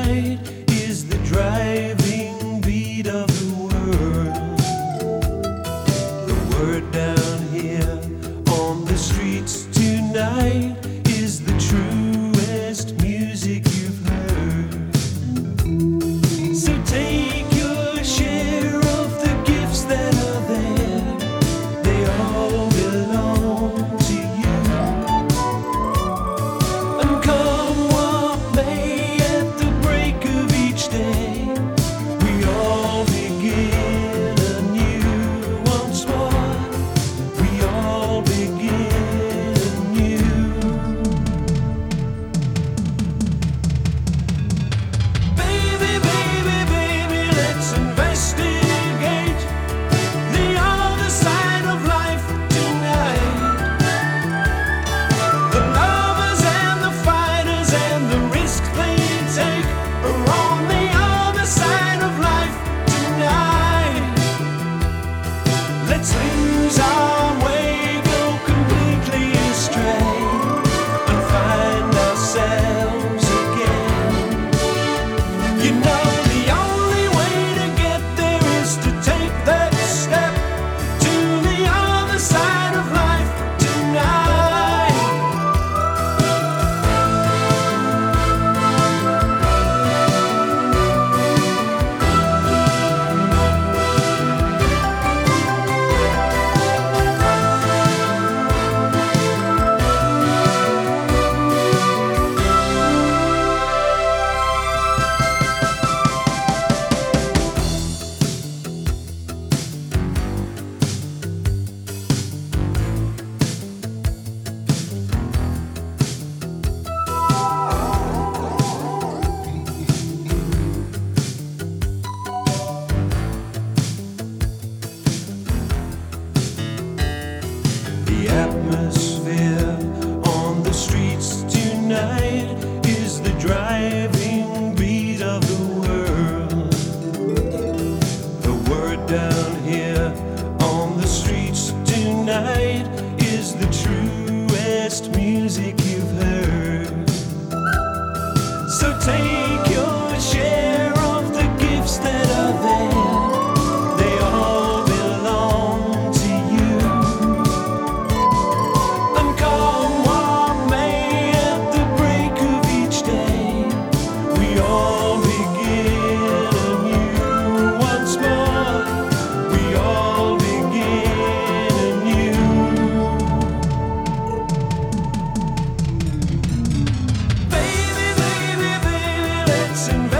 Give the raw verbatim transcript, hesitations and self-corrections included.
tonight is the driving beat of the world. The word down here on the streets tonight is the truest music you've heard. So take your share of the gifts that are there. They all belong to you. And come what may, at the break of each day, we all begin anew once more. We all begin anew. Baby, baby, baby, let's investigate the other side of life tonight. The lovers and the fighters and the risk they take are on the other side of life tonight. Let's lose our way, go completely astray, and find ourselves again. You know the only way to get there is to take that step to the other side of life tonight. The atmosphere on the streets tonight is the driving beat of the world. The word down here on the streets tonight is the truest music you've heard. So take your share of the gifts that are there. They all belong to you. And come what may, at the break of each day, we all begin anew once more. We all begin anew. Baby, baby, baby, let's invest.